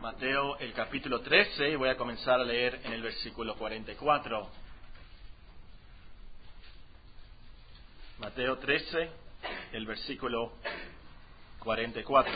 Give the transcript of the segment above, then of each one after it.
Mateo, el capítulo 13, y voy a comenzar a leer en el versículo 44. Mateo 13, el versículo 44.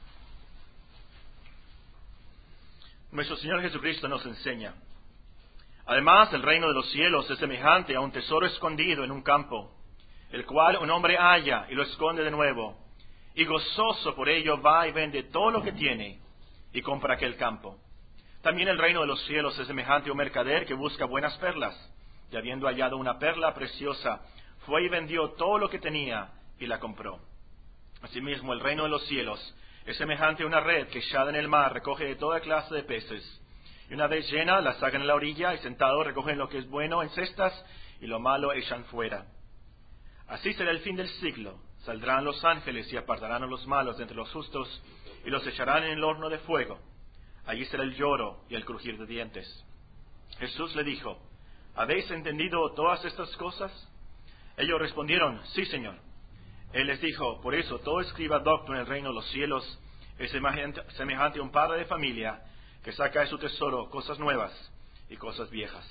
Nuestro Señor Jesucristo nos enseña: además, el reino de los cielos es semejante a un tesoro escondido en un campo, el cual un hombre halla y lo esconde de nuevo, y gozoso por ello va y vende todo lo que tiene y compra aquel campo. También el reino de los cielos es semejante a un mercader que busca buenas perlas, y habiendo hallado una perla preciosa, fue y vendió todo lo que tenía y la compró. Asimismo, el reino de los cielos es semejante a una red que echada en el mar recoge de toda clase de peces, y una vez llena la sacan a la orilla, y sentados recogen lo que es bueno en cestas, y lo malo echan fuera. Así será el fin del siglo. Saldrán los ángeles y apartarán a los malos de entre los justos, y los echarán en el horno de fuego. Allí será el lloro y el crujir de dientes. Jesús le dijo: ¿habéis entendido todas estas cosas? Ellos respondieron: sí, Señor. Él les dijo: por eso todo escriba docto en el reino de los cielos es semejante a un padre de familia que saca de su tesoro cosas nuevas y cosas viejas.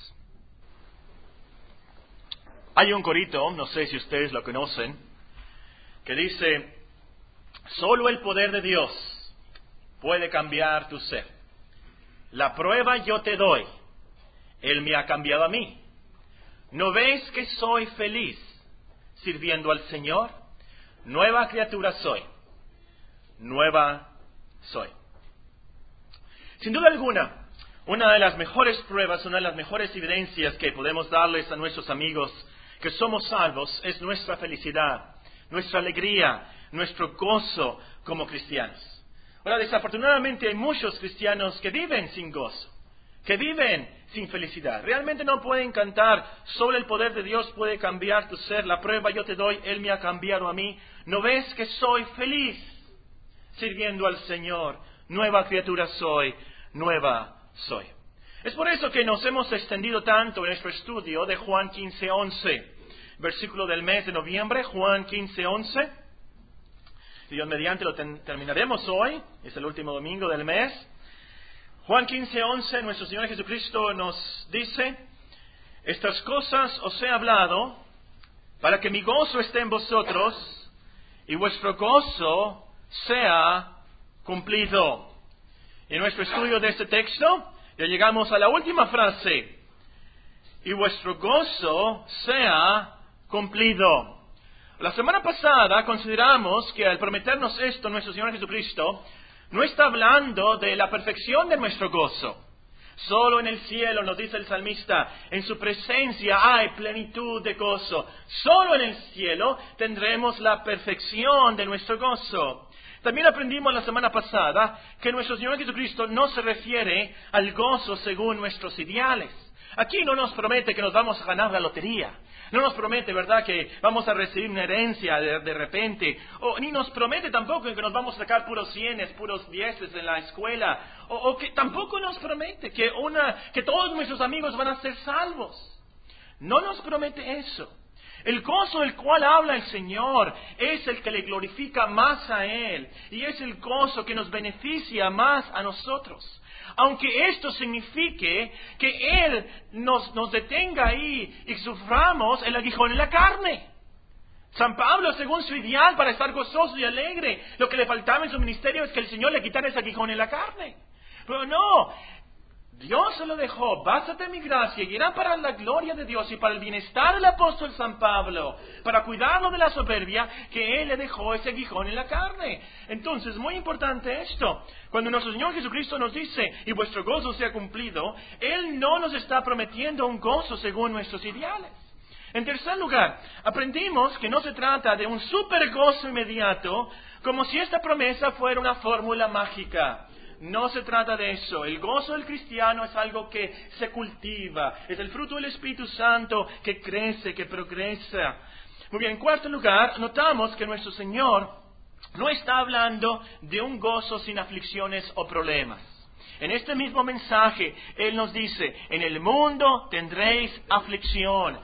Hay un corito, no sé si ustedes lo conocen, que dice: solo el poder de Dios puede cambiar tu ser. La prueba yo te doy, Él me ha cambiado a mí. ¿No ves que soy feliz sirviendo al Señor? Nueva criatura soy, nueva soy. Sin duda alguna, una de las mejores pruebas, una de las mejores evidencias que podemos darles a nuestros amigos que somos salvos es nuestra felicidad, nuestra alegría, nuestro gozo como cristianos. Ahora, desafortunadamente hay muchos cristianos que viven sin gozo, que viven sin felicidad. Realmente no pueden cantar: solo el poder de Dios puede cambiar tu ser. La prueba yo te doy, Él me ha cambiado a mí. ¿No ves que soy feliz sirviendo al Señor? Nueva criatura soy, nueva soy. Es por eso que nos hemos extendido tanto en nuestro estudio de Juan 15:11, versículo del mes de noviembre, Juan 15:11. Dios mediante lo terminaremos hoy, es el último domingo del mes. Juan 15:11, nuestro Señor Jesucristo nos dice: estas cosas os he hablado para que mi gozo esté en vosotros y vuestro gozo sea cumplido. En nuestro estudio de este texto ya llegamos a la última frase: y vuestro gozo sea cumplido. La semana pasada consideramos que al prometernos esto, nuestro Señor Jesucristo no está hablando de la perfección de nuestro gozo. Solo en el cielo, nos dice el salmista, en su presencia hay plenitud de gozo. Solo en el cielo tendremos la perfección de nuestro gozo. También aprendimos la semana pasada que nuestro Señor Jesucristo no se refiere al gozo según nuestros ideales. Aquí no nos promete que nos vamos a ganar la lotería. No nos promete, ¿verdad?, que vamos a recibir una herencia de repente. Ni nos promete tampoco que nos vamos a sacar puros 100, puros 10 en la escuela. O que tampoco nos promete que todos nuestros amigos van a ser salvos. No nos promete eso. El gozo del cual habla el Señor es el que le glorifica más a Él. Y es el gozo que nos beneficia más a nosotros. Aunque esto signifique que Él nos detenga ahí y suframos el aguijón en la carne. San Pablo, según su ideal para estar gozoso y alegre, lo que le faltaba en su ministerio es que el Señor le quitara ese aguijón en la carne. Pero no, Dios se lo dejó: bástate mi gracia, y era para la gloria de Dios y para el bienestar del apóstol San Pablo, para cuidarlo de la soberbia, que Él le dejó ese aguijón en la carne. Entonces, muy importante esto. Cuando nuestro Señor Jesucristo nos dice: y vuestro gozo sea cumplido, Él no nos está prometiendo un gozo según nuestros ideales. En tercer lugar, aprendimos que no se trata de un super gozo inmediato, como si esta promesa fuera una fórmula mágica. No se trata de eso. El gozo del cristiano es algo que se cultiva. Es el fruto del Espíritu Santo que crece, que progresa. Muy bien, en cuarto lugar, notamos que nuestro Señor no está hablando de un gozo sin aflicciones o problemas. En este mismo mensaje, Él nos dice: en el mundo tendréis aflicción.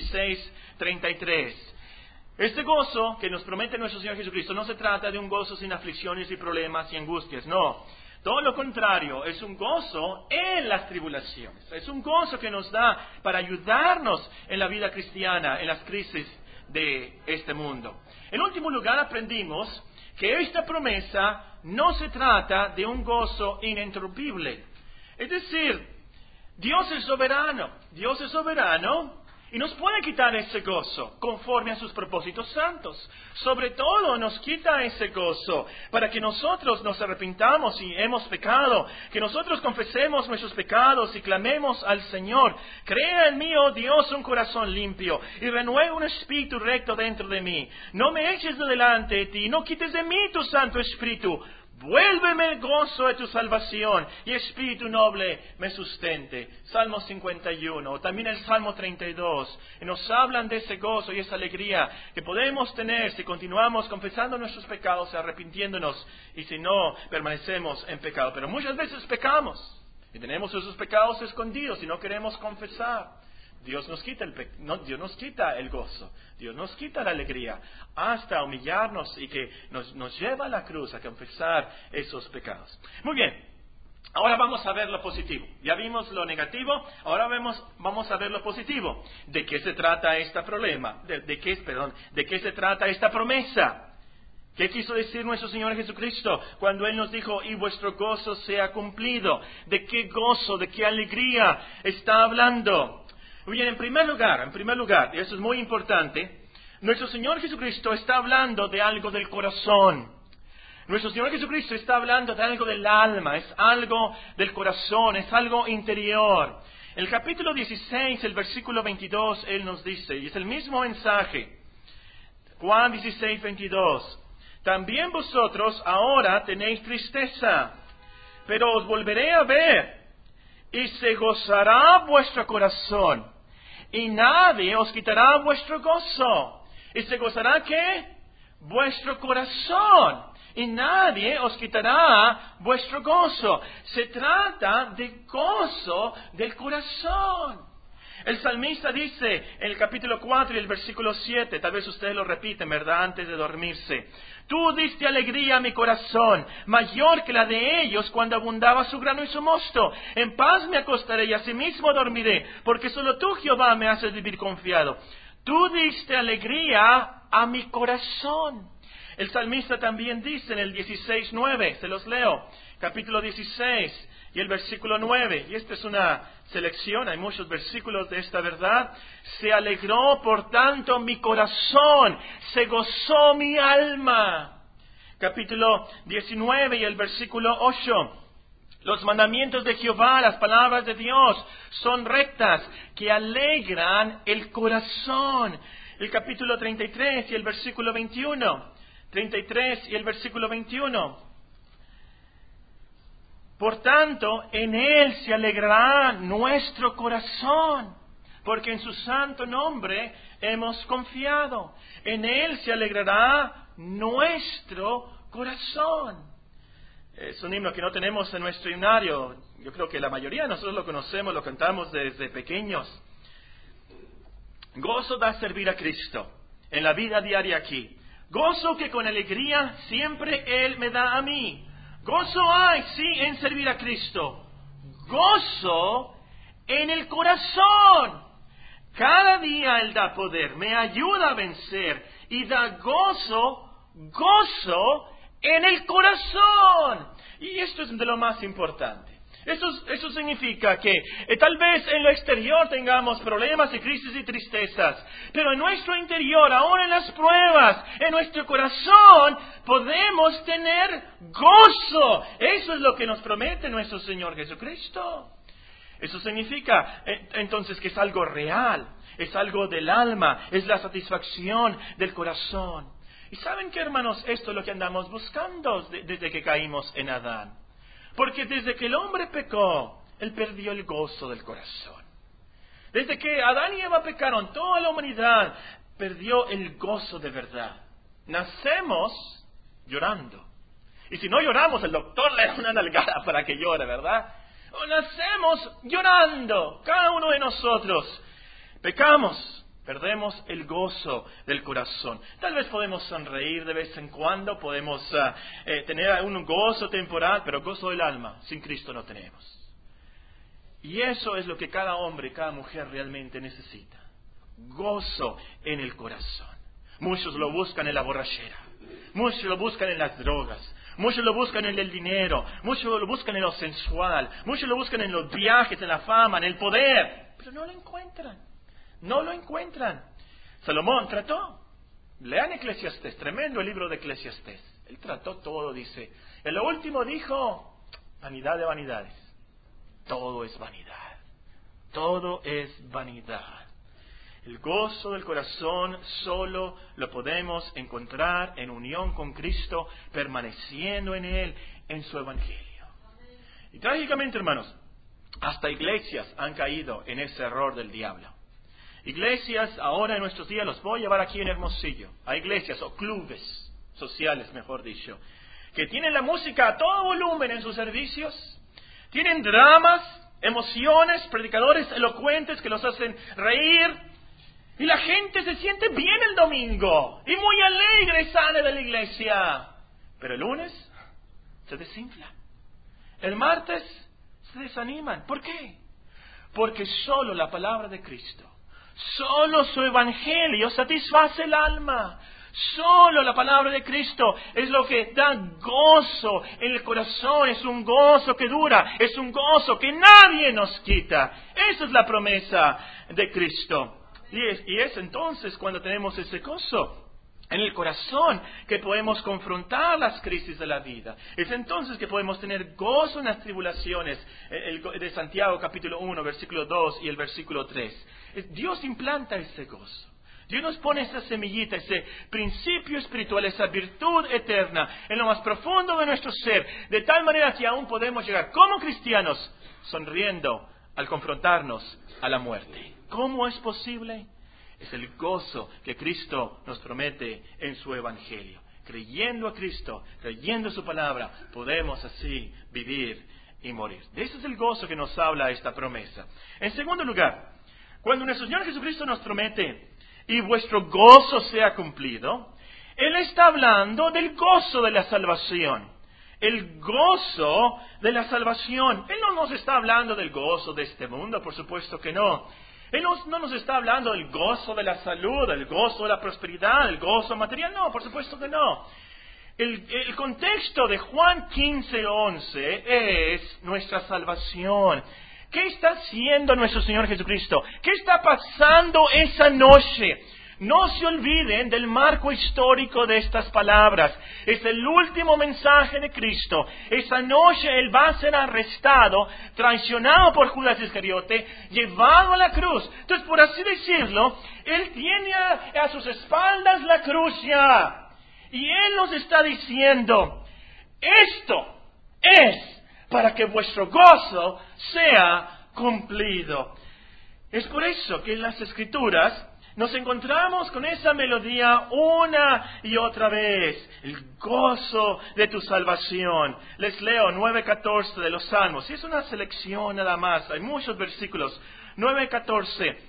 16:33. Este gozo que nos promete nuestro Señor Jesucristo no se trata de un gozo sin aflicciones y problemas y angustias, no. Todo lo contrario, es un gozo en las tribulaciones. Es un gozo que nos da para ayudarnos en la vida cristiana, en las crisis de este mundo. En último lugar, aprendimos que esta promesa no se trata de un gozo ininterrumpible. Es decir, Dios es soberano y nos puede quitar ese gozo conforme a sus propósitos santos. Sobre todo nos quita ese gozo para que nosotros nos arrepintamos si hemos pecado, que nosotros confesemos nuestros pecados y clamemos al Señor: crea en mí, oh Dios, un corazón limpio y renueva un espíritu recto dentro de mí. No me eches de delante de ti, no quites de mí tu Santo Espíritu. Vuélveme el gozo de tu salvación y espíritu noble me sustente. Salmo 51, o también el Salmo 32, y nos hablan de ese gozo y esa alegría que podemos tener si continuamos confesando nuestros pecados, arrepintiéndonos, y si no, permanecemos en pecado. Pero muchas veces pecamos, y tenemos esos pecados escondidos y no queremos confesar. Dios nos quita Dios nos quita el gozo, Dios nos quita la alegría, hasta humillarnos y que nos lleva a la cruz a confesar esos pecados. Muy bien, ahora vamos a ver lo positivo. Ya vimos lo negativo, ahora vamos a ver lo positivo. ¿De qué se trata este problema? ¿De qué se trata esta promesa? ¿Qué quiso decir nuestro Señor Jesucristo cuando Él nos dijo: y vuestro gozo sea cumplido? ¿De qué gozo, de qué alegría está hablando? Muy bien, en primer lugar, y eso es muy importante, nuestro Señor Jesucristo está hablando de algo del corazón. Nuestro Señor Jesucristo está hablando de algo del alma, es algo del corazón, es algo interior. En el capítulo 16, el versículo 22, Él nos dice, y es el mismo mensaje, Juan 16, 22, también vosotros ahora tenéis tristeza, pero os volveré a ver, y se gozará vuestro corazón. Y nadie os quitará vuestro gozo. ¿Y se gozará qué? Vuestro corazón. Y nadie os quitará vuestro gozo. Se trata de gozo del corazón. El salmista dice en el capítulo 4 y el versículo 7, tal vez ustedes lo repiten, ¿verdad?, antes de dormirse: tú diste alegría a mi corazón, mayor que la de ellos cuando abundaba su grano y su mosto. En paz me acostaré y asimismo dormiré, porque solo tú, Jehová, me haces vivir confiado. Tú diste alegría a mi corazón. El salmista también dice en el 16:9, se los leo, capítulo 16 y el versículo 9, y esta es una selección, hay muchos versículos de esta verdad. Se alegró por tanto mi corazón, se gozó mi alma. Capítulo 19 y el versículo 8. Los mandamientos de Jehová, las palabras de Dios, son rectas, que alegran el corazón. El capítulo 33 y el versículo 21. 33 y el versículo 21. Por tanto, en Él se alegrará nuestro corazón, porque en su santo nombre hemos confiado. En Él se alegrará nuestro corazón. Es un himno que no tenemos en nuestro himnario. Yo creo que la mayoría de nosotros lo conocemos, lo cantamos desde pequeños. Gozo da servir a Cristo en la vida diaria aquí. Gozo que con alegría siempre Él me da a mí. Gozo hay, sí, en servir a Cristo. Gozo en el corazón. Cada día Él da poder, me ayuda a vencer y da gozo en el corazón. Y esto es de lo más importante. Eso significa que tal vez en lo exterior tengamos problemas y crisis y tristezas, pero en nuestro interior, aún en las pruebas, en nuestro corazón, podemos tener gozo. Eso es lo que nos promete nuestro Señor Jesucristo. Eso significa entonces que es algo real, es algo del alma, es la satisfacción del corazón. ¿Y saben qué, hermanos? Esto es lo que andamos buscando desde que caímos en Adán. Porque desde que el hombre pecó, él perdió el gozo del corazón. Desde que Adán y Eva pecaron, toda la humanidad perdió el gozo de verdad. Nacemos llorando. Y si no lloramos, el doctor le da una nalgada para que llore, ¿verdad? O nacemos llorando, cada uno de nosotros. Pecamos, Perdemos el gozo del corazón. Tal vez podemos sonreír de vez en cuando, podemos tener un gozo temporal, pero gozo del alma, sin Cristo no tenemos. Y eso es lo que cada hombre, cada mujer realmente necesita. Gozo en el corazón. Muchos lo buscan en la borrachera, muchos lo buscan en las drogas, muchos lo buscan en el dinero, muchos lo buscan en lo sensual, muchos lo buscan en los viajes, en la fama, en el poder, pero no lo encuentran. No lo encuentran. Salomón trató. Lean Eclesiastés, tremendo el libro de Eclesiastés. Él trató todo, dice. En lo último dijo, vanidad de vanidades. Todo es vanidad. Todo es vanidad. El gozo del corazón solo lo podemos encontrar en unión con Cristo, permaneciendo en Él, en su Evangelio. Y trágicamente, hermanos, hasta iglesias han caído en ese error del diablo. Iglesias, ahora en nuestros días, los voy a llevar aquí en Hermosillo, a iglesias o clubes sociales, mejor dicho, que tienen la música a todo volumen en sus servicios, tienen dramas, emociones, predicadores elocuentes que los hacen reír, y la gente se siente bien el domingo, y muy alegre sale de la iglesia, pero el lunes se desinfla, el martes se desaniman. ¿Por qué? Porque solo la palabra de Cristo, solo su Evangelio satisface el alma. Solo la palabra de Cristo es lo que da gozo en el corazón. Es un gozo que dura. Es un gozo que nadie nos quita. Esa es la promesa de Cristo. Y es entonces cuando tenemos ese gozo en el corazón que podemos confrontar las crisis de la vida. Es entonces que podemos tener gozo en las tribulaciones. De Santiago capítulo 1, versículo 2 y el versículo 3. Dios implanta ese gozo. Dios nos pone esa semillita, ese principio espiritual, esa virtud eterna en lo más profundo de nuestro ser, de tal manera que aún podemos llegar como cristianos sonriendo al confrontarnos a la muerte. ¿Cómo es posible? Es el gozo que Cristo nos promete en su Evangelio. Creyendo a Cristo, creyendo su palabra, podemos así vivir y morir. De ese es el gozo que nos habla esta promesa. En segundo lugar, cuando nuestro Señor Jesucristo nos promete, y vuestro gozo sea cumplido, Él está hablando del gozo de la salvación. El gozo de la salvación. Él no nos está hablando del gozo de este mundo, por supuesto que no. Él no nos está hablando del gozo de la salud, del gozo de la prosperidad, el gozo material. No, por supuesto que no. El contexto de Juan 15:11 es nuestra salvación. ¿Qué está haciendo nuestro Señor Jesucristo? ¿Qué está pasando esa noche? No se olviden del marco histórico de estas palabras. Es el último mensaje de Cristo. Esa noche Él va a ser arrestado, traicionado por Judas Iscariote, llevado a la cruz. Entonces, por así decirlo, Él tiene a sus espaldas la cruz ya. Y Él nos está diciendo, esto es para que vuestro gozo sea cumplido. Es por eso que en las Escrituras nos encontramos con esa melodía una y otra vez. El gozo de tu salvación. Les leo 9:14 de los Salmos. Y es una selección nada más. Hay muchos versículos. 9:14.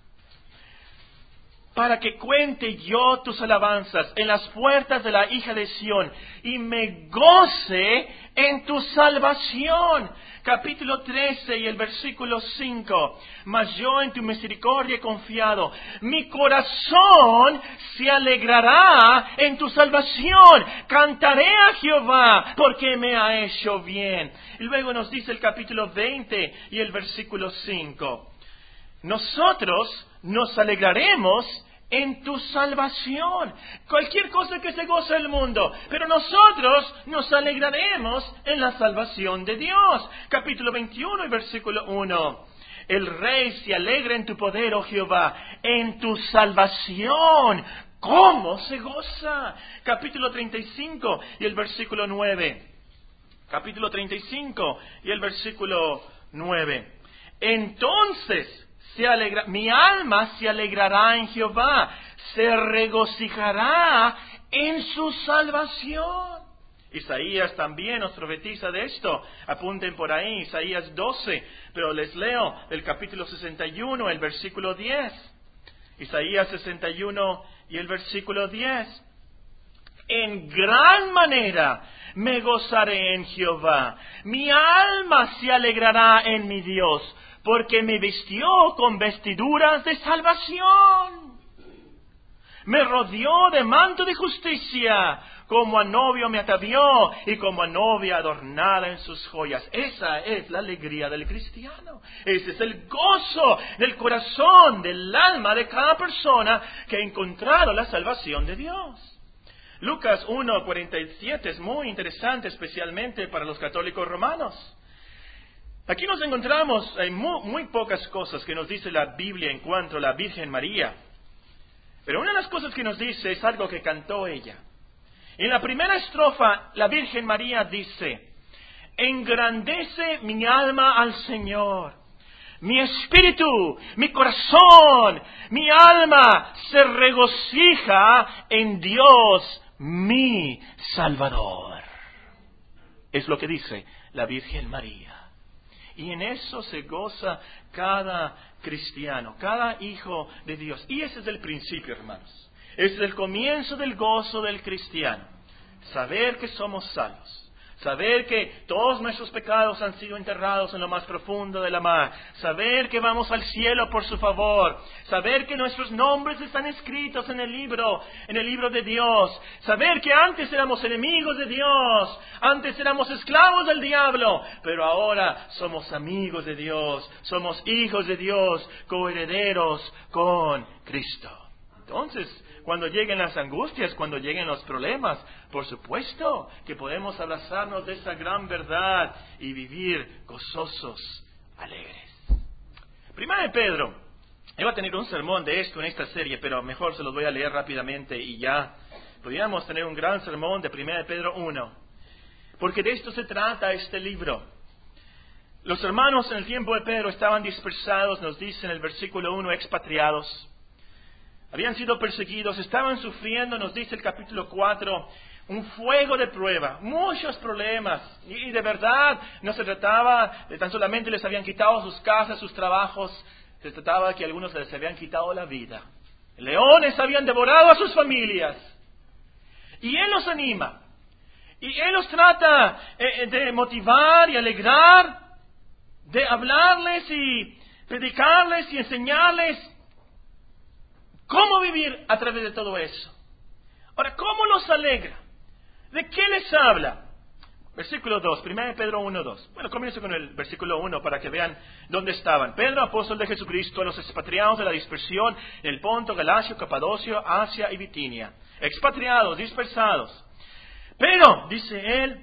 Para que cuente yo tus alabanzas en las puertas de la hija de Sión y me goce en tu salvación. Capítulo 13 y el versículo 5. Mas yo en tu misericordia he confiado. Mi corazón se alegrará en tu salvación. Cantaré a Jehová porque me ha hecho bien. Y luego nos dice el capítulo 20 y el versículo 5. Nosotros nos alegraremos en tu salvación. Cualquier cosa que se goce el mundo, pero nosotros nos alegraremos en la salvación de Dios. Capítulo 21 y versículo 1. El rey se alegra en tu poder, oh Jehová, en tu salvación. ¿Cómo se goza? Capítulo 35 y el versículo 9. Capítulo 35 y el versículo 9. Entonces mi alma se alegrará en Jehová, se regocijará en su salvación. Isaías también nos profetiza de esto. Apunten por ahí, Isaías 12, pero les leo el capítulo 61, el versículo 10. Isaías 61 y el versículo 10. En gran manera me gozaré en Jehová. Mi alma se alegrará en mi Dios, porque me vistió con vestiduras de salvación. Me rodeó de manto de justicia, como a novio me atavió y como a novia adornada en sus joyas. Esa es la alegría del cristiano. Ese es el gozo del corazón, del alma de cada persona que ha encontrado la salvación de Dios. Lucas 1:47 es muy interesante, especialmente para los católicos romanos. Aquí nos encontramos, hay muy pocas cosas que nos dice la Biblia en cuanto a la Virgen María. Pero una de las cosas que nos dice es algo que cantó ella. En la primera estrofa, la Virgen María dice: engrandece mi alma al Señor. Mi espíritu, mi corazón, mi alma se regocija en Dios, mi Salvador. Es lo que dice la Virgen María. Y en eso se goza cada cristiano, cada hijo de Dios. Y ese es el principio, hermanos. Ese es el comienzo del gozo del cristiano. Saber que somos salvos. Saber que todos nuestros pecados han sido enterrados en lo más profundo de la mar. Saber que vamos al cielo por su favor. Saber que nuestros nombres están escritos en el libro de Dios. Saber que antes éramos enemigos de Dios. Antes éramos esclavos del diablo. Pero ahora somos amigos de Dios. Somos hijos de Dios, coherederos con Cristo. Entonces, cuando lleguen las angustias, cuando lleguen los problemas, por supuesto que podemos abrazarnos de esa gran verdad y vivir gozosos, alegres. Primera de Pedro. Iba a tener un sermón de esto en esta serie, pero mejor se los voy a leer rápidamente y ya. Podríamos tener un gran sermón de Primera de Pedro 1. Porque de esto se trata este libro. Los hermanos en el tiempo de Pedro estaban dispersados, nos dice en el versículo 1, expatriados. Habían sido perseguidos, estaban sufriendo, nos dice el capítulo 4, un fuego de prueba, muchos problemas. Y de verdad no se trataba de tan solamente les habían quitado sus casas, sus trabajos, se trataba de que algunos les habían quitado la vida. Leones habían devorado a sus familias. Y Él los anima. Y Él los trata de motivar y alegrar, de hablarles y predicarles y enseñarles cómo vivir a través de todo eso. Ahora, ¿cómo los alegra? ¿De qué les habla? Versículo 2, 1 Pedro 1:2. Bueno, comienzo con el versículo 1 para que vean dónde estaban. Pedro, apóstol de Jesucristo, a los expatriados de la dispersión en el Ponto, Galacia, Capadocia, Asia y Bitinia. Expatriados, dispersados. Pero, dice él,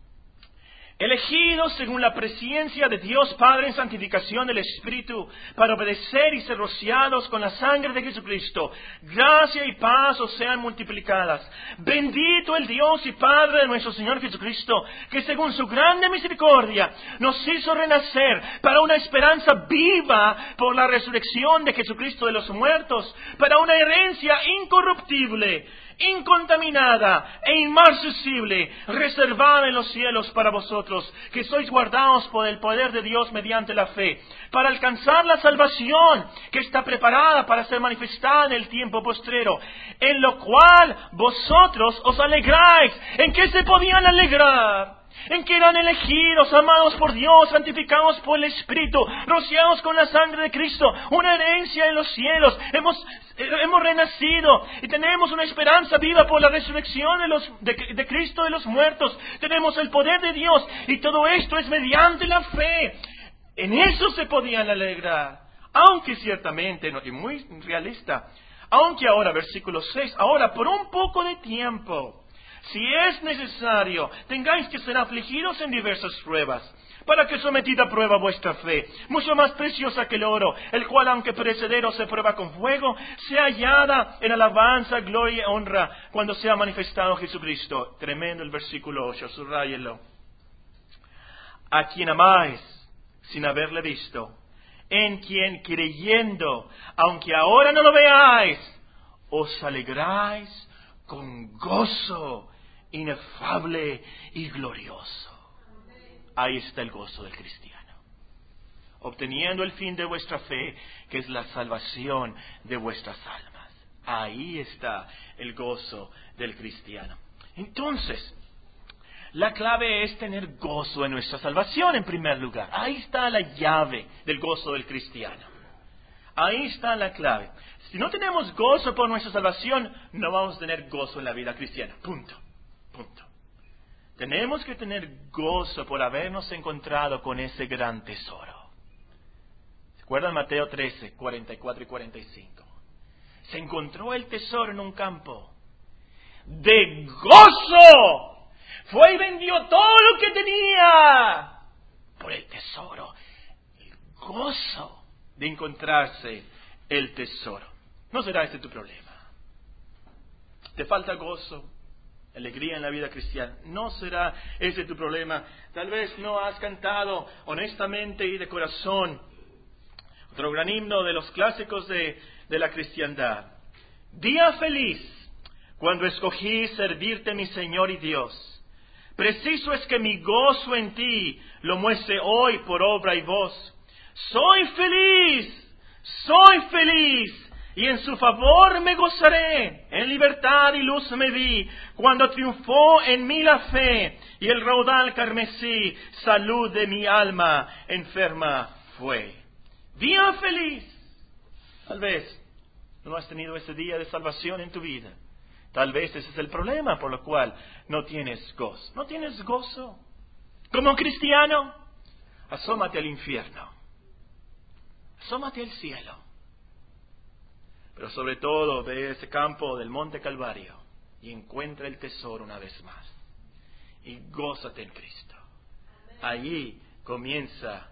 elegidos según la presencia de Dios Padre en santificación del Espíritu, para obedecer y ser rociados con la sangre de Jesucristo, gracia y paz os sean multiplicadas. Bendito el Dios y Padre de nuestro Señor Jesucristo, que según su grande misericordia nos hizo renacer para una esperanza viva por la resurrección de Jesucristo de los muertos, para una herencia incorruptible, incontaminada e inmarcesible, reservada en los cielos para vosotros, que sois guardados por el poder de Dios mediante la fe, para alcanzar la salvación que está preparada para ser manifestada en el tiempo postrero, en lo cual vosotros os alegráis. ¿En qué se podían alegrar? En que eran elegidos, amados por Dios, santificados por el Espíritu, rociados con la sangre de Cristo, una herencia en los cielos. Hemos renacido y tenemos una esperanza viva por la resurrección de Cristo de los muertos. Tenemos el poder de Dios y todo esto es mediante la fe. En eso se podían alegrar. Aunque ciertamente, y muy realista, aunque ahora, versículo 6, ahora por un poco de tiempo, si es necesario, tengáis que ser afligidos en diversas pruebas, para que sometida a prueba vuestra fe, mucho más preciosa que el oro, el cual aunque perecedero se prueba con fuego, sea hallada en alabanza, gloria y honra, cuando sea manifestado Jesucristo. Tremendo el versículo 8, subráyenlo. A quien amáis, sin haberle visto, en quien creyendo, aunque ahora no lo veáis, os alegráis con gozo inefable y glorioso. Ahí está el gozo del cristiano. obteniendo el fin de vuestra fe, que es la salvación de vuestras almas. Ahí está el gozo del cristiano. Entonces, la clave es tener gozo en nuestra salvación en primer lugar. Ahí está la llave del gozo del cristiano. Ahí está la clave. Si no tenemos gozo por nuestra salvación, no vamos a tener gozo en la vida cristiana. Punto. Tenemos que tener gozo por habernos encontrado con ese gran tesoro. ¿Se acuerdan Mateo 13, 44 y 45? Se encontró el tesoro en un campo. ¡De gozo! Fue y vendió todo lo que tenía por el tesoro. El gozo de encontrarse el tesoro. ¿No será ese tu problema? ¿Te falta gozo, alegría en la vida cristiana? ¿No será ese tu problema? Tal vez no has cantado honestamente y de corazón otro gran himno de los clásicos de la cristiandad. Día feliz, cuando escogí servirte, mi Señor y Dios. Preciso es que mi gozo en ti lo muestre hoy por obra y voz. Soy feliz, y en su favor me gozaré. En libertad y luz me vi, cuando triunfó en mí la fe, y el raudal carmesí, salud de mi alma enferma fue. Día feliz. Tal vez no has tenido ese día de salvación en tu vida. Tal vez ese es el problema por lo cual no tienes gozo. ¿No tienes gozo? Como cristiano, asómate al infierno. Asómate al cielo. Pero sobre todo ve ese campo del Monte Calvario y encuentra el tesoro una vez más. Y gózate en Cristo. Allí comienza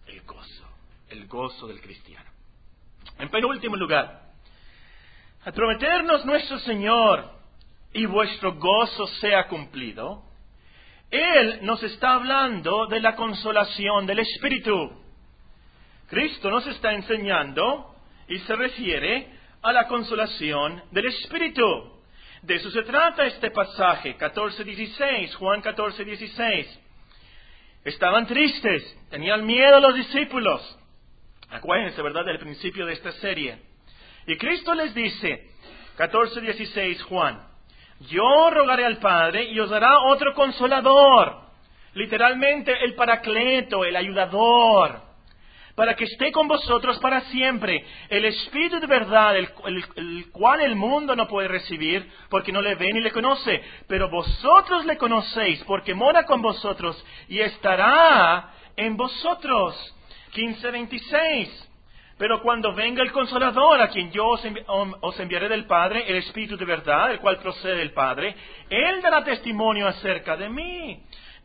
el gozo del cristiano. En penúltimo lugar, al prometernos nuestro Señor y vuestro gozo sea cumplido, Él nos está hablando de la consolación del Espíritu. Cristo nos está enseñando y se refiere a la consolación del Espíritu. De eso se trata este pasaje, 14:16, Juan 14:16. Estaban tristes, tenían miedo los discípulos. Acuérdense, ¿verdad?, del principio de esta serie. Y Cristo les dice, 14:16 Juan, yo rogaré al Padre y os dará otro consolador. Literalmente el paracleto, el ayudador, para que esté con vosotros para siempre. El Espíritu de verdad, el cual el mundo no puede recibir porque no le ve ni le conoce. Pero vosotros le conocéis porque mora con vosotros y estará en vosotros. 15:26. Pero cuando venga el Consolador, a quien yo os enviaré del Padre, el Espíritu de verdad, el cual procede del Padre, Él dará testimonio acerca de mí.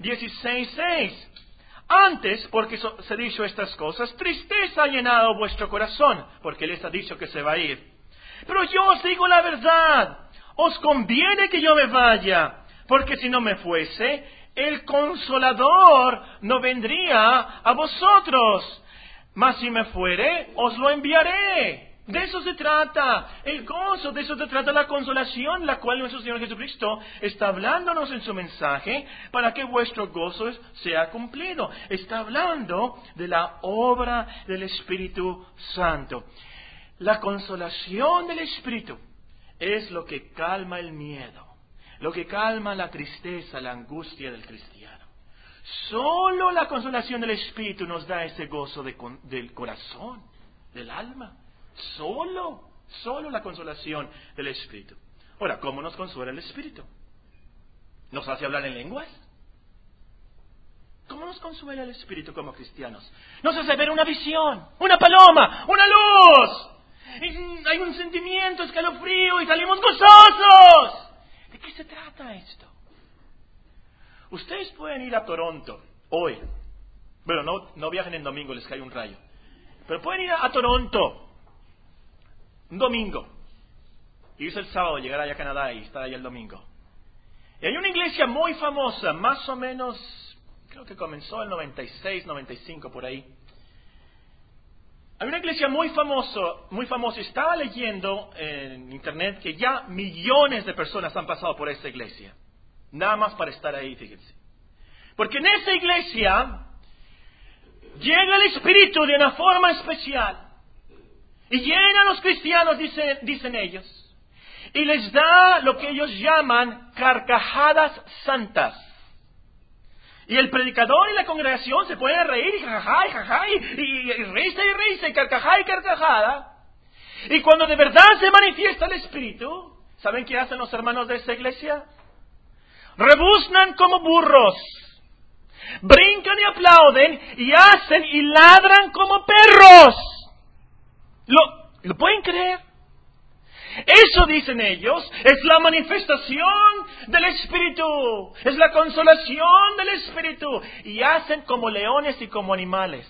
16:6. Antes, porque os he dicho estas cosas, tristeza ha llenado vuestro corazón, porque les ha dicho que se va a ir. Pero yo os digo la verdad, os conviene que yo me vaya, porque si no me fuese, el Consolador no vendría a vosotros. Mas si me fuere, os lo enviaré. De eso se trata el gozo, de eso se trata la consolación, la cual nuestro Señor Jesucristo está hablándonos en su mensaje para que vuestro gozo sea cumplido. Está hablando de la obra del Espíritu Santo. La consolación del Espíritu es lo que calma el miedo, lo que calma la tristeza, la angustia del cristiano. Solo la consolación del Espíritu nos da ese gozo del corazón, del alma. Solo la consolación del Espíritu. Ahora, ¿cómo nos consuela el Espíritu? ¿Nos hace hablar en lenguas? ¿Cómo nos consuela el Espíritu como cristianos? Nos hace ver una visión, una paloma, una luz. Y hay un sentimiento escalofrío y salimos gozosos. ¿De qué se trata esto? Ustedes pueden ir a Toronto hoy. Bueno, no viajen en domingo, les cae un rayo. Pero pueden ir a Toronto un domingo. Irse el sábado, llegar allá a Canadá y estar allá el domingo. Y hay una iglesia muy famosa, más o menos, creo que comenzó en 96, 95 por ahí. Hay una iglesia muy famosa. Estaba leyendo en internet que ya millones de personas han pasado por esa iglesia. Nada más para estar ahí, fíjense. Porque en esa iglesia llega el Espíritu de una forma especial y llena a los cristianos, dicen ellos, y les da lo que ellos llaman carcajadas santas. Y el predicador y la congregación se pueden reír y jajaja, y risa, y carcajada. Y cuando de verdad se manifiesta el Espíritu, ¿saben qué hacen los hermanos de esta iglesia? Rebuznan como burros, brincan y aplauden, y hacen y ladran como perros. ¿Lo pueden creer? Eso, dicen ellos, es la manifestación del Espíritu, es la consolación del Espíritu, y hacen como leones y como animales.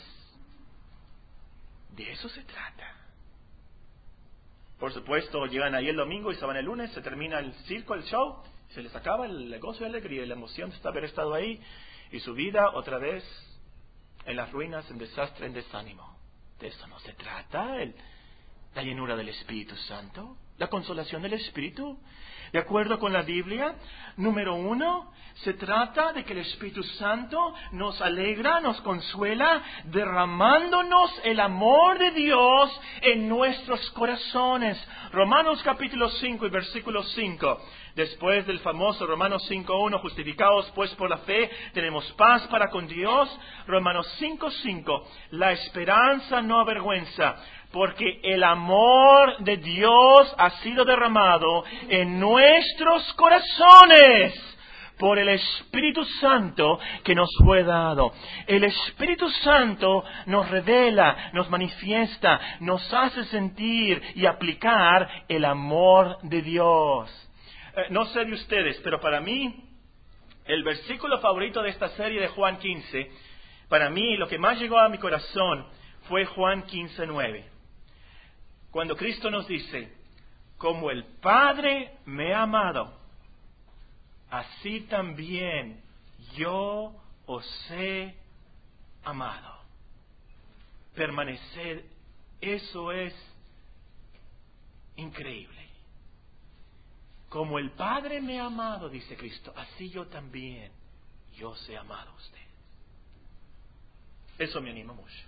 De eso se trata. Por supuesto, llegan ahí el domingo y se van el lunes, se termina el circo, el show, se les acaba el gozo y la alegría y la emoción de haber estado ahí, y su vida otra vez en las ruinas, en desastre, en desánimo. De eso no se trata, la llenura del Espíritu Santo, la consolación del Espíritu. De acuerdo con la Biblia, número 1, se trata de que el Espíritu Santo nos alegra, nos consuela, derramándonos el amor de Dios en nuestros corazones. Romanos capítulo 5 y versículo 5. Después del famoso Romanos 5.1, justificados pues por la fe, tenemos paz para con Dios. Romanos 5.5, la esperanza no avergüenza, porque el amor de Dios ha sido derramado en nuestros corazones por el Espíritu Santo que nos fue dado. El Espíritu Santo nos revela, nos manifiesta, nos hace sentir y aplicar el amor de Dios. No sé de ustedes, pero para mí, el versículo favorito de esta serie de Juan 15, para mí lo que más llegó a mi corazón fue Juan 15:9. Cuando Cristo nos dice, como el Padre me ha amado, así también yo os he amado. Permanecer, eso es increíble. Como el Padre me ha amado, dice Cristo, así yo también, yo os he amado a usted. Eso me anima mucho.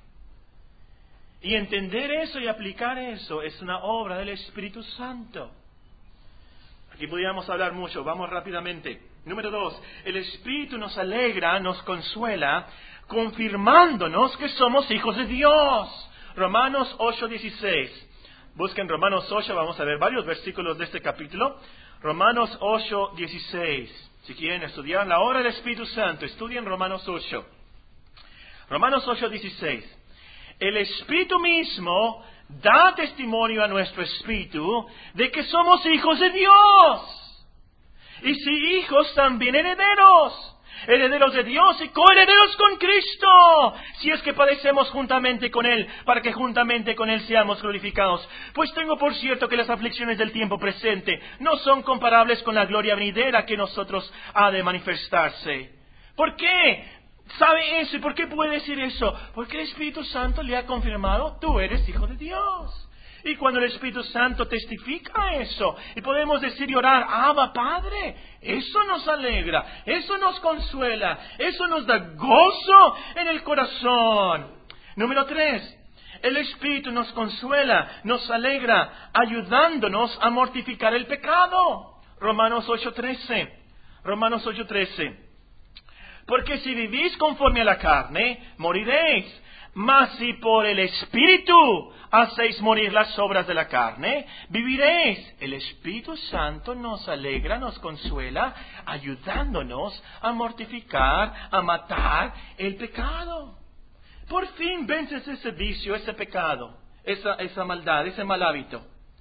Y entender eso y aplicar eso es una obra del Espíritu Santo. Aquí podríamos hablar mucho, vamos rápidamente. Número 2, el Espíritu nos alegra, nos consuela, confirmándonos que somos hijos de Dios. Romanos 8:16. Busquen Romanos 8, vamos a ver varios versículos de este capítulo. Romanos 8:16. Si quieren estudiar la obra del Espíritu Santo, estudien Romanos 8. Romanos 8:16. El Espíritu mismo da testimonio a nuestro espíritu de que somos hijos de Dios. Y si hijos, también herederos. Herederos de Dios y coherederos con Cristo, si es que padecemos juntamente con Él, para que juntamente con Él seamos glorificados. Pues tengo por cierto que las aflicciones del tiempo presente no son comparables con la gloria venidera que nosotros ha de manifestarse. ¿Por qué sabe eso? ¿Y por qué puede decir eso? Porque el Espíritu Santo le ha confirmado, tú eres hijo de Dios. Y cuando el Espíritu Santo testifica eso, y podemos decir y orar, Abba Padre, eso nos alegra, eso nos consuela, eso nos da gozo en el corazón. Número 3, el Espíritu nos consuela, nos alegra, ayudándonos a mortificar el pecado. Romanos 8:13. Romanos 8:13. Porque si vivís conforme a la carne, moriréis. Mas si por el Espíritu hacéis morir las obras de la carne, viviréis. El Espíritu Santo nos alegra, nos consuela, ayudándonos a mortificar, a matar el pecado. Por fin vences ese vicio, ese pecado, esa maldad, ese mal hábito.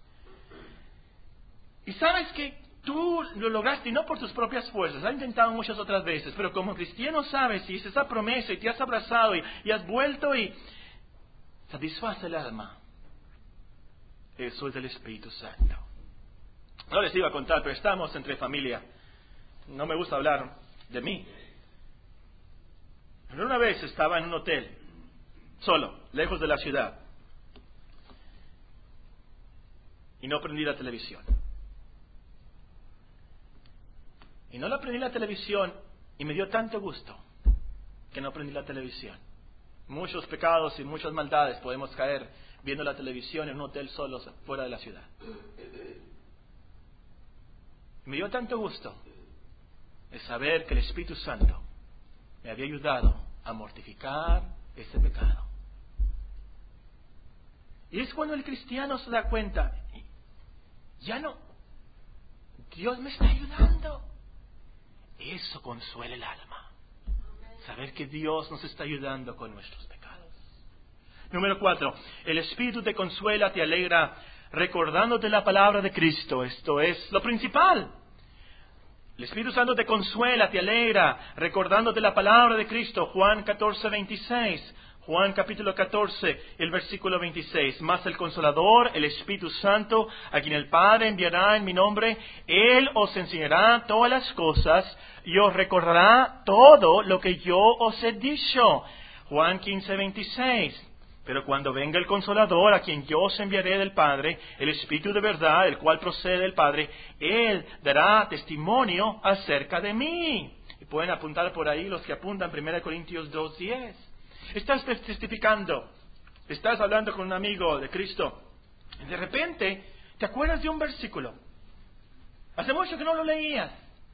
Y sabes que tú lo lograste y no por tus propias fuerzas, has intentado muchas otras veces, pero como cristiano sabes, y es esa promesa y te has abrazado y has vuelto y satisface el alma. Eso es del Espíritu Santo. No les iba a contar, pero estamos entre familia. No me gusta hablar de mí. Pero una vez estaba en un hotel, solo, lejos de la ciudad, y no prendí la televisión. Y no la prendí la televisión y me dio tanto gusto que no prendí la televisión. Muchos pecados y muchas maldades podemos caer viendo la televisión en un hotel solos fuera de la ciudad. Me dio tanto gusto de saber que el Espíritu Santo me había ayudado a mortificar ese pecado. Y es cuando el cristiano se da cuenta, ya no, Dios me está ayudando. Eso consuela el alma. Saber que Dios nos está ayudando con nuestros pecados. Número 4. El Espíritu te consuela, te alegra, recordándote la palabra de Cristo. Esto es lo principal. El Espíritu Santo te consuela, te alegra, recordándote la palabra de Cristo. Juan 14, 26. Juan capítulo 14, el versículo 26. Mas el Consolador, el Espíritu Santo, a quien el Padre enviará en mi nombre, Él os enseñará todas las cosas y os recordará todo lo que yo os he dicho. Juan 15, 26. Pero cuando venga el Consolador, a quien yo os enviaré del Padre, el Espíritu de verdad, el cual procede del Padre, Él dará testimonio acerca de mí. Y pueden apuntar por ahí los que apuntan 1 Corintios 2, 10. Estás testificando, estás hablando con un amigo de Cristo, y de repente te acuerdas de un versículo. Hace mucho que no lo leías.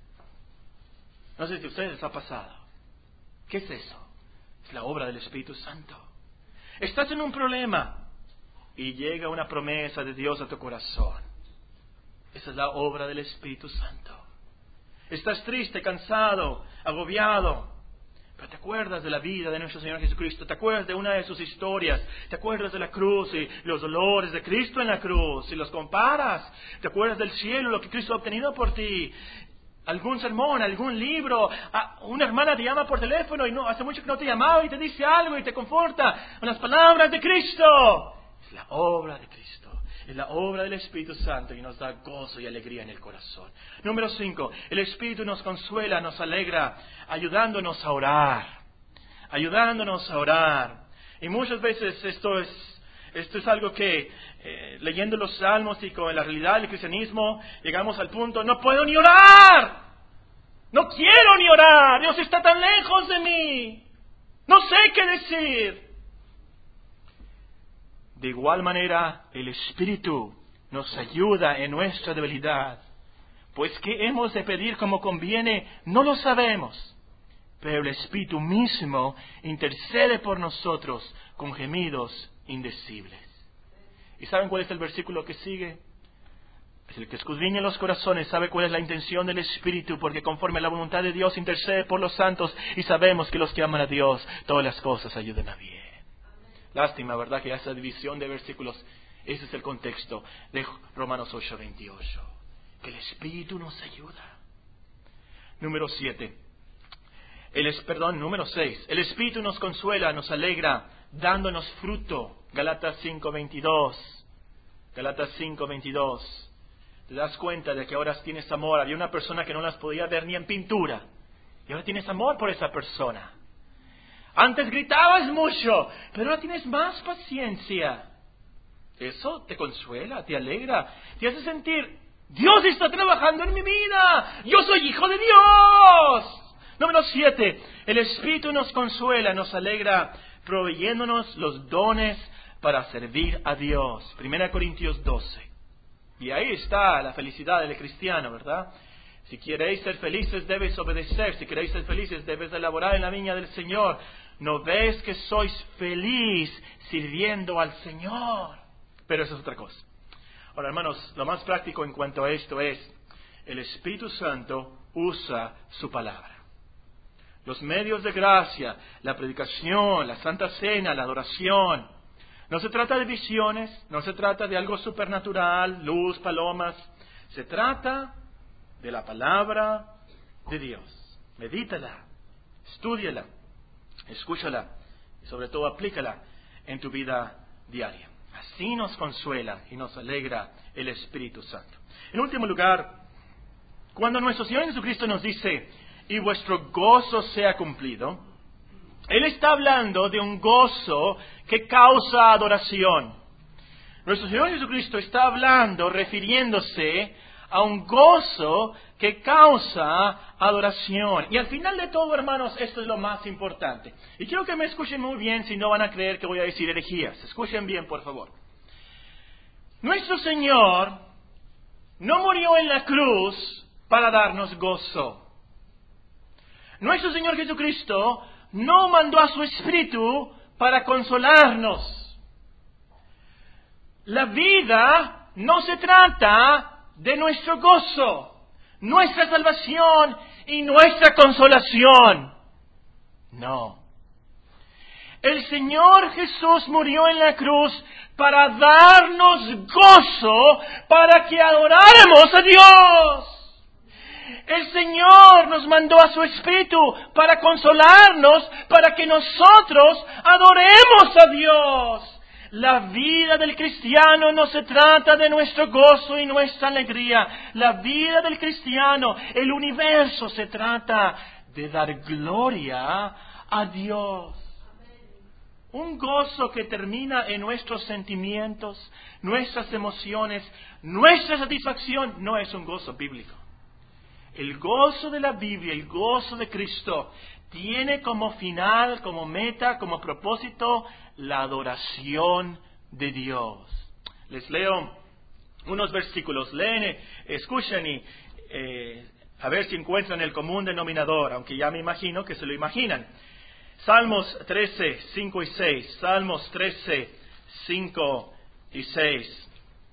No sé si a ustedes les ha pasado. ¿Qué es eso? Es la obra del Espíritu Santo. Estás en un problema y llega una promesa de Dios a tu corazón. Esa es la obra del Espíritu Santo. Estás triste, cansado, agobiado. Pero te acuerdas de la vida de nuestro Señor Jesucristo, te acuerdas de una de sus historias, te acuerdas de la cruz y los dolores de Cristo en la cruz, y los comparas, te acuerdas del cielo, lo que Cristo ha obtenido por ti, algún sermón, algún libro, una hermana te llama por teléfono y no hace mucho que no te llamaba y te dice algo y te conforta con las palabras de Cristo. Es la obra de Cristo. Es la obra del Espíritu Santo y nos da gozo y alegría en el corazón. Número 5. El Espíritu nos consuela, nos alegra, ayudándonos a orar. Ayudándonos a orar. Y muchas veces esto es algo que, leyendo los salmos y con la realidad del cristianismo, llegamos al punto, no puedo ni orar. No quiero ni orar. Dios está tan lejos de mí. No sé qué decir. De igual manera, el Espíritu nos ayuda en nuestra debilidad. Pues ¿qué hemos de pedir como conviene? No lo sabemos. Pero el Espíritu mismo intercede por nosotros con gemidos indecibles. ¿Y saben cuál es el versículo que sigue? Es el que escudriña los corazones, sabe cuál es la intención del Espíritu, porque conforme a la voluntad de Dios intercede por los santos, y sabemos que los que aman a Dios, todas las cosas ayudan a bien. Lástima, ¿verdad?, que esa división de versículos, ese es el contexto de Romanos 8, 28. Que el Espíritu nos ayuda. Número 6. El Espíritu nos consuela, nos alegra, dándonos fruto. Gálatas 5, 22. Gálatas 5, 22. Te das cuenta de que ahora tienes amor. Había una persona que no las podía ver ni en pintura. Y ahora tienes amor por esa persona. Antes gritabas mucho, pero ahora tienes más paciencia. Eso te consuela, te alegra, te hace sentir, Dios está trabajando en mi vida. Yo soy hijo de Dios. Número 7. El Espíritu nos consuela, nos alegra, proveyéndonos los dones para servir a Dios. 1 Corintios 12. Y ahí está la felicidad del cristiano, ¿verdad? Si queréis ser felices, debes obedecer. Si queréis ser felices, debes elaborar en la viña del Señor. ¿No ves que sois feliz sirviendo al Señor? Pero eso es otra cosa. Ahora, hermanos, lo más práctico en cuanto a esto es, el Espíritu Santo usa su palabra. Los medios de gracia, la predicación, la Santa Cena, la adoración. No se trata de visiones, no se trata de algo supernatural, luz, palomas. Se trata de la palabra de Dios. Medítala, estúdiala, escúchala y sobre todo aplícala en tu vida diaria. Así nos consuela y nos alegra el Espíritu Santo. En último lugar, cuando nuestro Señor Jesucristo nos dice, y vuestro gozo sea cumplido, Él está hablando de un gozo que causa adoración. Nuestro Señor Jesucristo está hablando, refiriéndose a un gozo que causa adoración. Y al final de todo, hermanos, esto es lo más importante. Y quiero que me escuchen muy bien si no van a creer que voy a decir herejías. Escuchen bien, por favor. Nuestro Señor no murió en la cruz para darnos gozo. Nuestro Señor Jesucristo no mandó a su Espíritu para consolarnos. La vida no se trata de nuestro gozo, nuestra salvación y nuestra consolación. No. El Señor Jesús murió en la cruz para darnos gozo, para que adoráramos a Dios. El Señor nos mandó a su Espíritu para consolarnos, para que nosotros adoremos a Dios. La vida del cristiano no se trata de nuestro gozo y nuestra alegría. La vida del cristiano, el universo, se trata de dar gloria a Dios. Un gozo que termina en nuestros sentimientos, nuestras emociones, nuestra satisfacción, no es un gozo bíblico. El gozo de la Biblia, el gozo de Cristo, tiene como final, como meta, como propósito, la adoración de Dios. Les leo unos versículos. Leen, escuchen y a ver si encuentran el común denominador, aunque ya me imagino que se lo imaginan. Salmos 13, 5 y 6. Salmos 13, 5 y 6.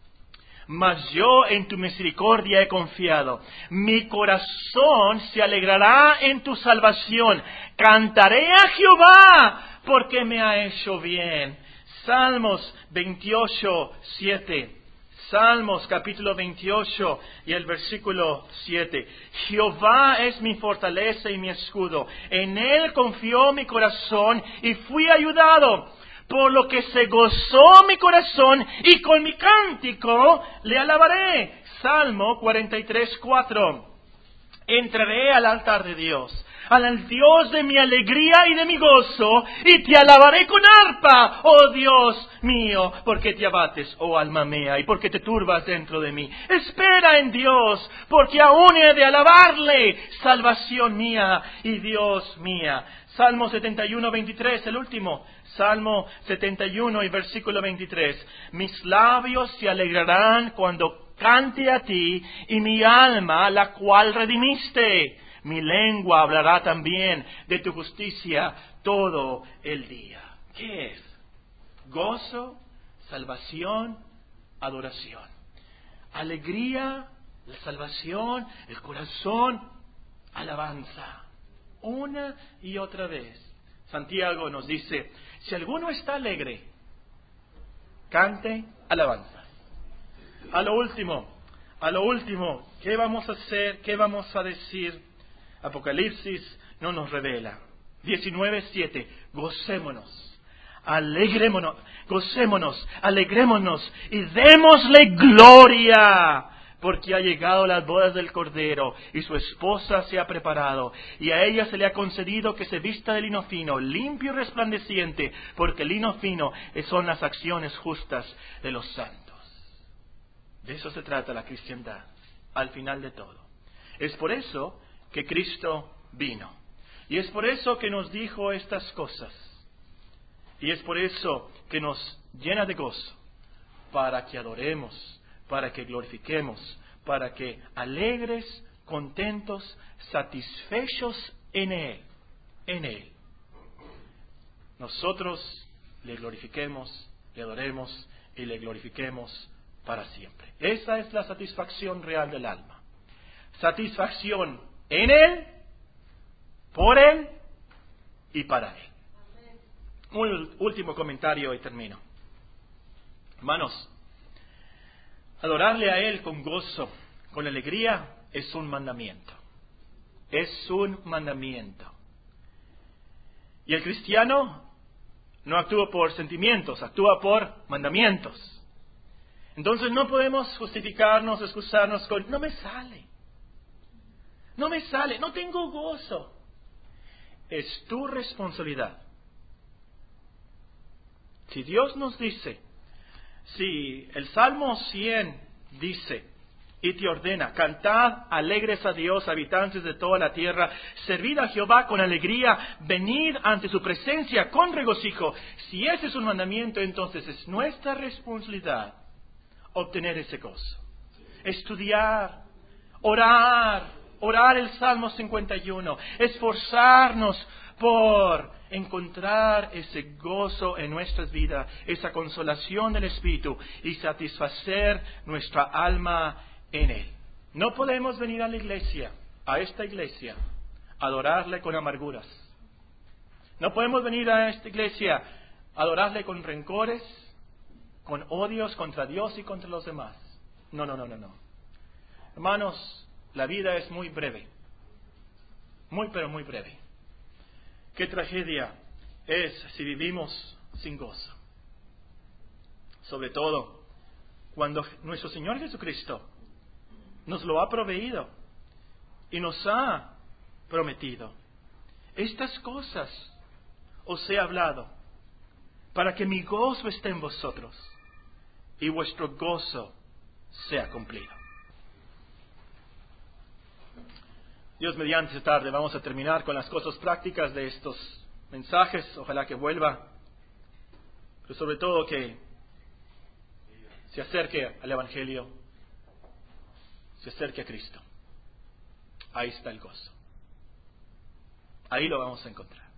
Mas yo en tu misericordia he confiado. Mi corazón se alegrará en tu salvación. Cantaré a Jehová porque me ha hecho bien. Salmos 28, 7. Salmos capítulo 28 y el versículo 7. Jehová es mi fortaleza y mi escudo. En él confió mi corazón y fui ayudado. Por lo que se gozó mi corazón y con mi cántico le alabaré. Salmo 43, 4. Entraré al altar de Dios, al Dios de mi alegría y de mi gozo, y te alabaré con arpa, oh Dios mío, porque te abates, oh alma mía, y porque te turbas dentro de mí. Espera en Dios, porque aún he de alabarle, salvación mía y Dios mía. Salmo 71, 23, el último. Salmo 71 y versículo 23. Mis labios se alegrarán cuando cante a ti, y mi alma, la cual redimiste. Mi lengua hablará también de tu justicia todo el día. ¿Qué es? Gozo, salvación, adoración. Alegría, la salvación, el corazón, alabanza. Una y otra vez. Santiago nos dice, si alguno está alegre, cante alabanza. A lo último, ¿qué vamos a hacer? ¿Qué vamos a decir? Apocalipsis no nos revela. 19:7, gocémonos, alegrémonos y démosle gloria, porque ha llegado las bodas del Cordero y su esposa se ha preparado, y a ella se le ha concedido que se vista de lino fino, limpio y resplandeciente, porque el lino fino son las acciones justas de los santos. De eso se trata la cristiandad, al final de todo. Es por eso que Cristo vino. Y es por eso que nos dijo estas cosas. Y es por eso que nos llena de gozo, para que adoremos, para que glorifiquemos, para que alegres, contentos, satisfechos en Él, nosotros le glorifiquemos, le adoremos y le glorifiquemos para siempre. Esa es la satisfacción real del alma. Satisfacción en Él, por Él y para Él. Un último comentario y termino. Hermanos, adorarle a Él con gozo, con alegría, es un mandamiento. Es un mandamiento. Y el cristiano no actúa por sentimientos, actúa por mandamientos. Entonces no podemos justificarnos, excusarnos con, no me sale, no tengo gozo. Es tu responsabilidad. Si Dios nos dice, si el Salmo 100 dice y te ordena: cantad alegres a Dios, habitantes de toda la tierra, servid a Jehová con alegría, venid ante su presencia con regocijo. Si ese es un mandamiento, entonces es nuestra responsabilidad obtener ese gozo. Estudiar, orar el Salmo 51, esforzarnos por encontrar ese gozo en nuestras vidas, esa consolación del Espíritu y satisfacer nuestra alma en Él. No podemos venir a la iglesia, a esta iglesia, a adorarle con amarguras. No podemos venir a esta iglesia a adorarle con rencores, con odios contra Dios y contra los demás. No. Hermanos, la vida es muy breve. Pero muy breve. Qué tragedia es si vivimos sin gozo. Sobre todo cuando nuestro Señor Jesucristo nos lo ha proveído y nos ha prometido: estas cosas os he hablado para que mi gozo esté en vosotros y vuestro gozo sea cumplido. Dios mediante, esta tarde vamos a terminar con las cosas prácticas de estos mensajes. Ojalá que vuelva, pero sobre todo que se acerque al Evangelio, se acerque a Cristo. Ahí está el gozo. Ahí lo vamos a encontrar.